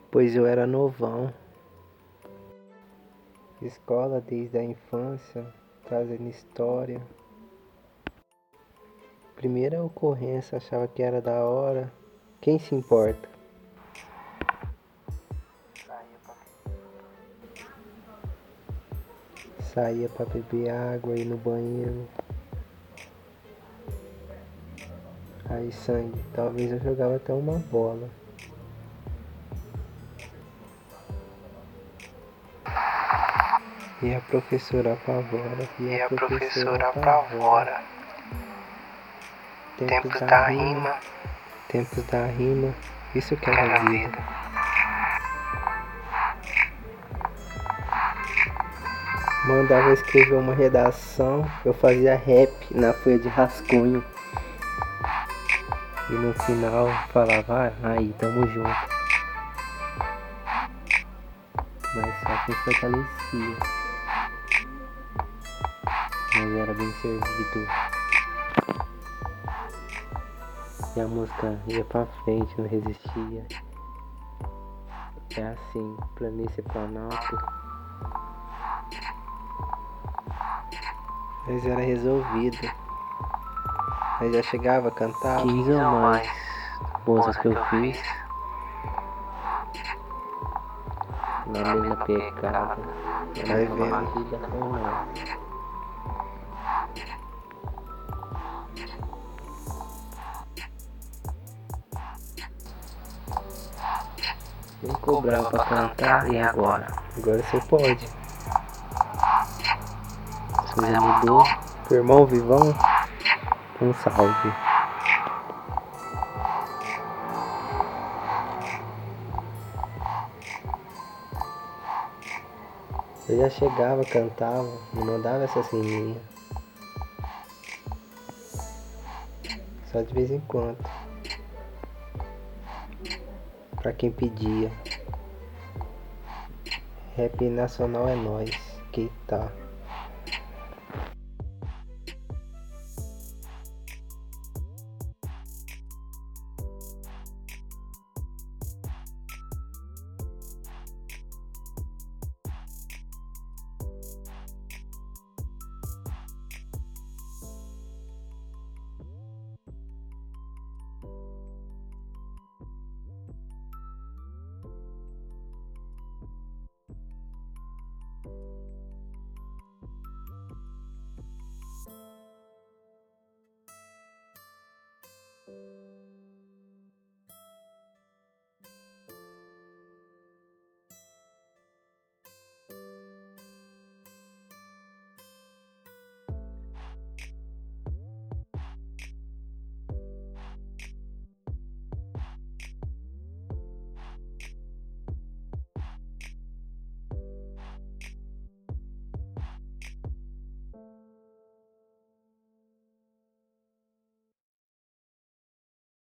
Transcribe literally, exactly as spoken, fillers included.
pois eu era novão. Escola desde a infância, trazendo história. Primeira ocorrência, achava que era da hora. Quem se importa? Saía pra beber água, ir no banheiro. Aí sangue, talvez eu jogava até uma bola. E a professora apavora, e a professora apavora. Tempos da rima, tempos da rima, isso que era a vida. Mandava escrever uma redação, eu fazia rap na folha de rascunho. E no final falava, ah, aí, tamo junto. Mas só que fortalecia. Mas era bem servido. E a música ia pra frente, não resistia. É assim, planície Planalto. Mas era resolvido. Mas já chegava a cantar quinze ou mais músicas que eu fiz na mesma pegada, na vai mesma vendo. batida ou não. Eu cobrava pra cantar, e agora? Agora você pode. As coisas mudou. Teu irmão vivão, um salve. Eu já chegava, cantava, me mandava essas riminhas. Só de vez em quando. Pra quem pedia. Rap nacional é nós, que tá.